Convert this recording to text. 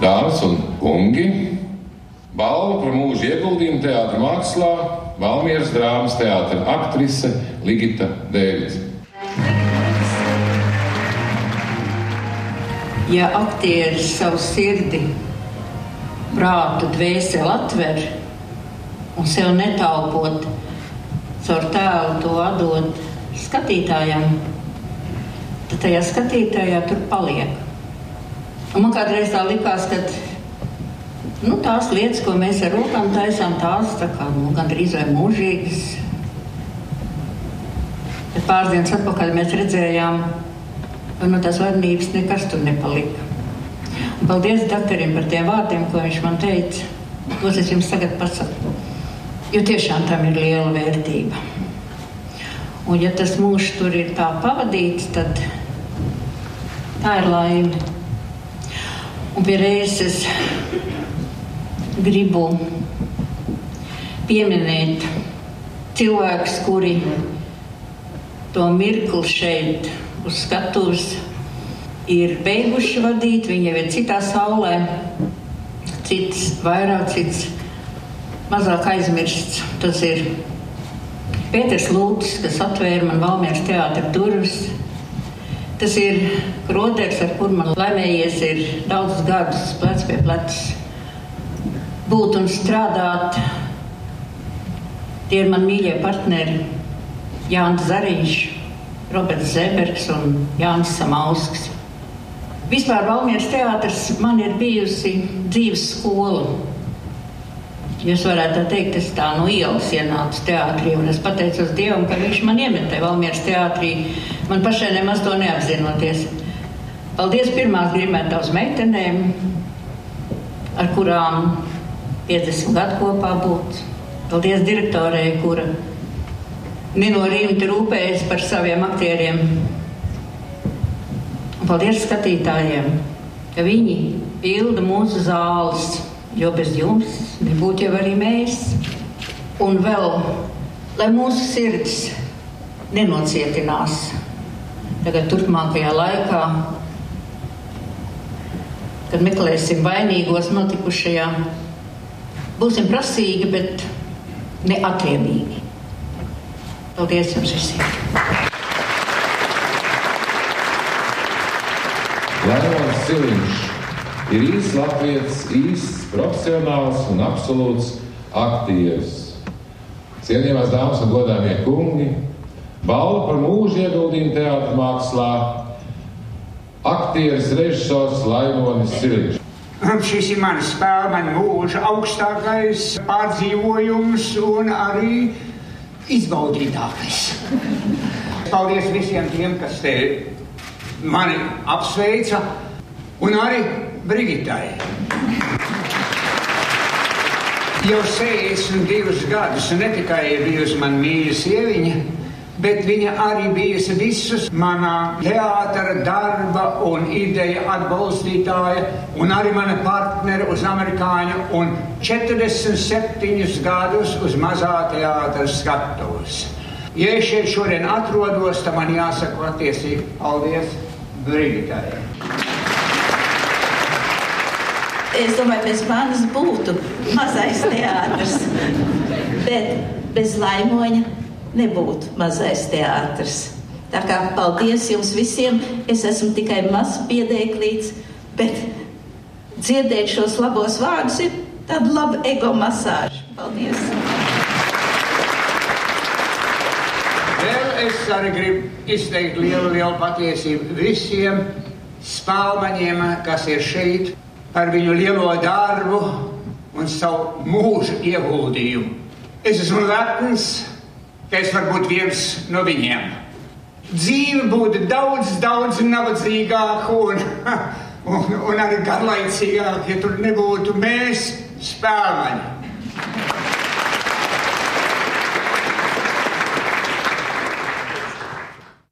Dāmas un kungi, balvu par mūža ieguldījumu teātra mākslā Valmieras drāmas teātra aktrise Ligita Dēvids. Ja aktieris savu sirdi, prātu, dvēseli atver un sev netaupot, caur tēlu to atdot skatītājam, tad tajā skatītājā tur paliek. Un man kādreiz tā likās, ka tās lietas, ko mēs ar rokām taisām, tās tā kā gandrīz vai mūžīgas. Bet pāris dienas atpakaļ mēs redzējām, ka no tās varnības nekas tur nepalika. Un paldies doktorim par tiem vārdiem, ko viņš man teica. Tos es jums tagad pasaku. Jo tiešām tam ir liela vērtība. Un ja tas mūžs tur ir tā pavadīts, tad tā ir laime. Un pie reizes gribu pieminēt cilvēkus, kuri to mirkli šeit uz skatuves ir beiguši vadīt. Viņi jau ir citā saulē, cits vairāk, cits mazāk aizmirsts. Tas ir Pēters Lūtis, kas atvēra man Valmieras teātra durvis. Tas ir Kroders, ar kur man laimējies ir daudzus gadus plec pie plecs būt un strādāt. Tie ir man mīļie partneri Jānis Zariņš, Roberts Zebergs un Jānis Samausks. Vispār Valmieras teātrs man ir bijusi dzīves skola. Jūs varētu teikt, es tā no ielas ienācu teātrī, un es pateicos Dievam, ka viņš man iemetē Valmieras teātrī, man pašai nemaz to neapzinoties. Paldies pirmās Grimētavas meitenēm, ar kurām 50 gadu kopā būt. Paldies direktorei, kura Nino Rīmta rūpējas par saviem aktieriem. Un paldies skatītājiem, ka viņi pilda mūsu zāles, jo bez jums nebūtu jau arī mēs. Un vēl, lai mūsu sirds nenocietinās tagad turpmākajā laikā, kad meklēsim vainīgos notikušajā, būsim prasīgi, bet neatriebīgi. Paldies jums visiem! Laimons Ciliņš ir īsts latvietis, īsts profesionāls un absolūts aktieris. Cienījamās dāmas un godājamie kungi, balvu par mūža ieguldījumu teātra mākslā aktieris režisors Laimonis Ciliņš. Šis ir mans spēle, man mūža augstākais pārdzīvojums un arī izbaudītākais. Paldies visiem tiem, kas te mani apsveica, un arī Brigitai. Jau 62 gadus ne tikai ir bijusi man mīļa sieviņa, bet viņa arī bijusi visus manā teātra darba un ideja atbalstītāja, un arī mana partnere uz amerikāņu, un 47 gadus uz mazā teātra skatuves. Ja es šeit šodien atrodos, tad man jāsaka patiesīgi paldies Brigitai. Es domāju, bez manis būtu mazais teātrs, bet bez Laimoņa nebūtu mazais teātrs. Tā kā paldies jums visiem, es esmu tikai mazs piedēklīts, bet dzirdēt šos labos vārdus ir tāda laba ego masāža. Paldies! Vēl es arī gribu izteikt lielu patiesību visiem spēlmaņiem, kas ir šeit, par viņu lielo darbu un savu mūžu ieguldījumu. Es esmu lepns, ka es varu būt viens no viņiem. Dzīve būtu daudz nabadzīgāka un arī garlaicīgāka, ja tur nebūtu mēs spēlmaņi.